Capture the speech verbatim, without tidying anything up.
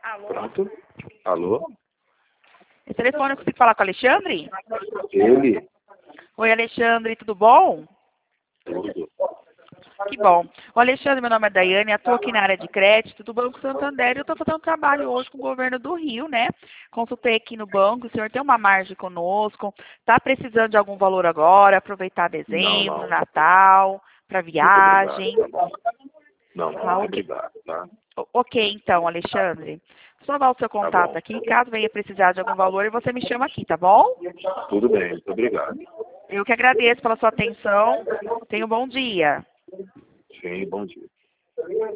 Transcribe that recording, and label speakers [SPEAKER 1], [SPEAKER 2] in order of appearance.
[SPEAKER 1] Alô?
[SPEAKER 2] Pronto. Alô?
[SPEAKER 1] Esse telefone eu consigo falar com o Alexandre?
[SPEAKER 2] Ele?
[SPEAKER 1] Oi, Alexandre, tudo bom?
[SPEAKER 2] Tudo.
[SPEAKER 1] Que bom. O Alexandre, meu nome é Daiane, atuo aqui na área de crédito do Banco Santander e eu estou fazendo um trabalho hoje com o governo do Rio, né? Consultei aqui no banco, o senhor tem uma margem conosco, está precisando de algum valor agora, aproveitar
[SPEAKER 2] Não,
[SPEAKER 1] dezembro,
[SPEAKER 2] não.
[SPEAKER 1] Natal, para
[SPEAKER 2] Muito obrigado,
[SPEAKER 1] viagem.
[SPEAKER 2] tá bom. Não, não,
[SPEAKER 1] Ah,
[SPEAKER 2] muito
[SPEAKER 1] ok.
[SPEAKER 2] obrigado, tá?
[SPEAKER 1] O- Ok, então, Alexandre. Vou salvar o seu
[SPEAKER 2] Tá
[SPEAKER 1] contato
[SPEAKER 2] bom.
[SPEAKER 1] aqui. Caso venha precisar de algum valor, você me chama aqui, tá bom?
[SPEAKER 2] Tudo bem, muito obrigado.
[SPEAKER 1] Eu que agradeço pela sua atenção. Tenha um bom dia.
[SPEAKER 2] Sim, bom dia.